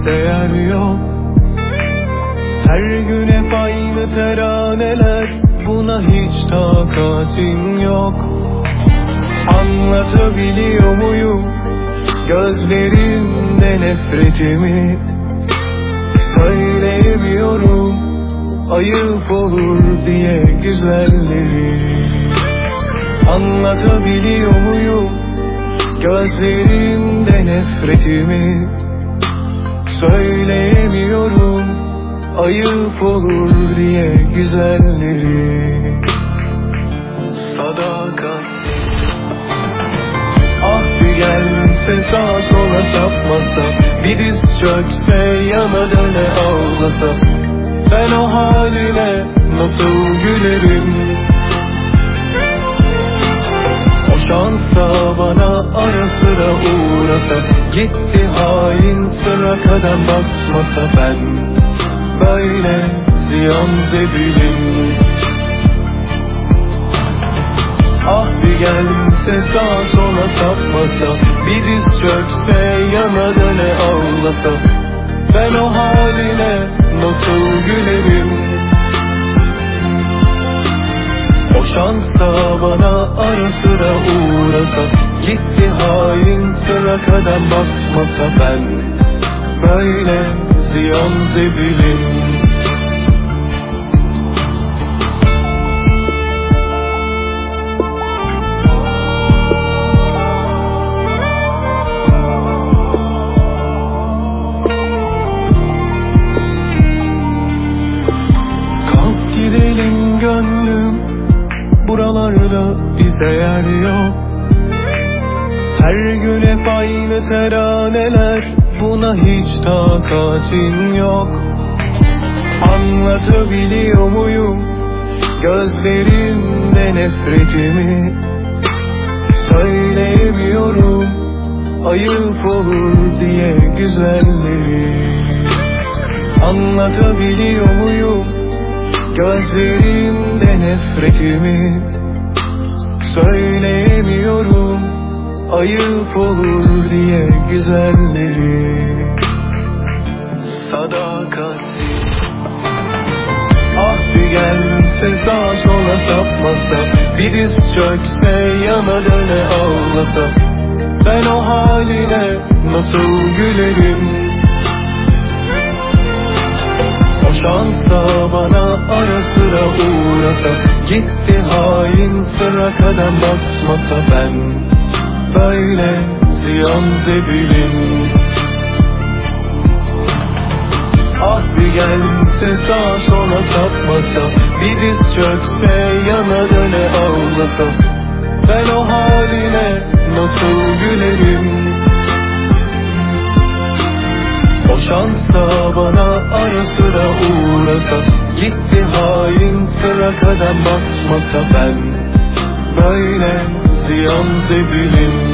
bizde yer yok. Her gün hep aynı teraneler, buna hiç takatin yok. Anlatabiliyor muyum gözlerinde nefretimi? Söyleyemiyorum, ayıp olur diye güzelleri. Anlatabiliyor muyum gözlerimde nefretimi? Söyleyemiyorum, ayıp olur diye güzelleri. Sadakat. Ah bir gelse sağa sola sapmasa, bir diz çökse yana döne ağlasa, ben o haline nasıl gülerim? O şansa bana ara sıra uğrasa, gitti hain sıra kadem basmasa, ben böyle ziyan zebilim. Ah bir gelse sağa sola sapmasa, bir diz çökse yana döne ağlasa, ben o haline nasıl gülerim? O şansa bana ara sıra uğrasa, gitti hain sıra kadem basmasa, ben böyle ziyan zebilim. Kalk gidelim gönlüm, buralarda bizde yer yok. Her gün hep aynı teraneler, buna hiç takatin yok. Anlatabiliyor muyum gözlerimde nefretimi? Söyleyemiyorum, ayıp olur diye güzelleri. Anlatabiliyor muyum gözlerimde nefretimi? Söyleyemiyorum, ayıp olur diye güzelleri. Sadakat. Ah bir gelse sağa sola sapmasa, bir diz çökse yana döne ağlasa, ben o haline nasıl gülerim? O şansa bana ara sıra uğrasa, gitti hain sıra kadem basmasa, ben böyle ziyan zebilim. Ah bir gelse sağa sola sapmasa, bir diz çökse yana döne ağlasa, ben o haline nasıl gülerim? O şansa bana ara sıra uğrasa, gitti hain sıra kadem basmasa, ben böyle ziyan zebilim.